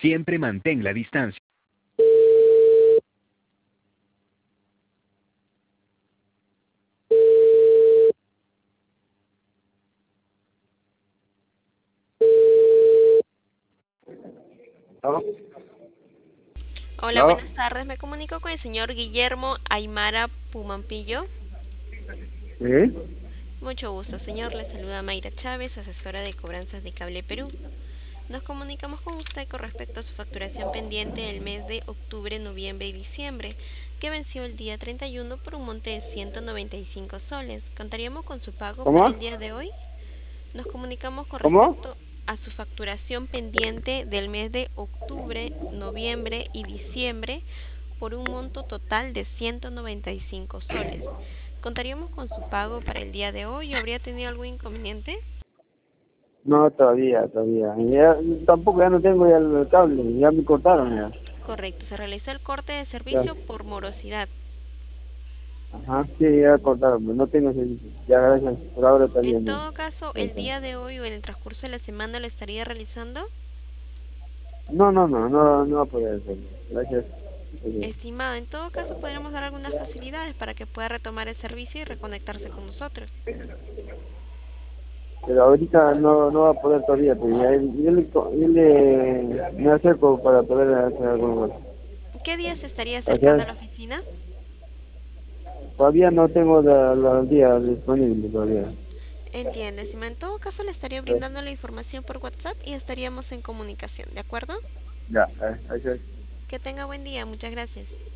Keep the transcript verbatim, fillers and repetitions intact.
Siempre mantén la distancia. ¿No? Hola, ¿No? buenas tardes. Me comunico con el señor Guillermo Aymara Pumampillo. ¿Sí? Mucho gusto, señor. Le saluda Mayra Chávez, asesora de cobranzas de Cable Perú. Nos comunicamos con usted con respecto a su facturación pendiente del mes de octubre, noviembre y diciembre, que venció el día treinta y uno por un monte de ciento noventa y cinco soles. ¿Contaríamos con su pago para el ¿Cómo? día de hoy? Nos comunicamos con ¿Cómo? respecto a su facturación pendiente del mes de octubre, noviembre y diciembre por un monto total de ciento noventa y cinco soles. ¿Contaríamos con su pago para el día de hoy o habría tenido algún inconveniente? No, todavía, todavía. Ya, tampoco ya no tengo ya el cable, ya me cortaron ya. Correcto, se realizó el corte de Ya. servicio por morosidad. Ajá, sí, ya cortaron, pero no tengo servicio. Ya, gracias. Por ahora está En bien. Ya. todo caso, Ya el está. día de hoy o en el transcurso de la semana lo estaría realizando. No, no, no, no, no va a poder hacerlo. Gracias. Adiós. Estimado, en todo caso podremos dar algunas facilidades para que pueda retomar el servicio y reconectarse con nosotros. Pero ahorita no, no va a poder todavía, pues ya, yo, le, yo le me acerco para poder hacer alguna cosa. ¿Qué día se estaría acercando a Gracias. la oficina? Todavía no tengo la, la día disponible todavía. Entiende, estimado. En todo caso le estaría brindando la información por WhatsApp y estaríamos en comunicación, ¿de acuerdo? Ya, eh, gracias. Que tenga buen día, muchas gracias.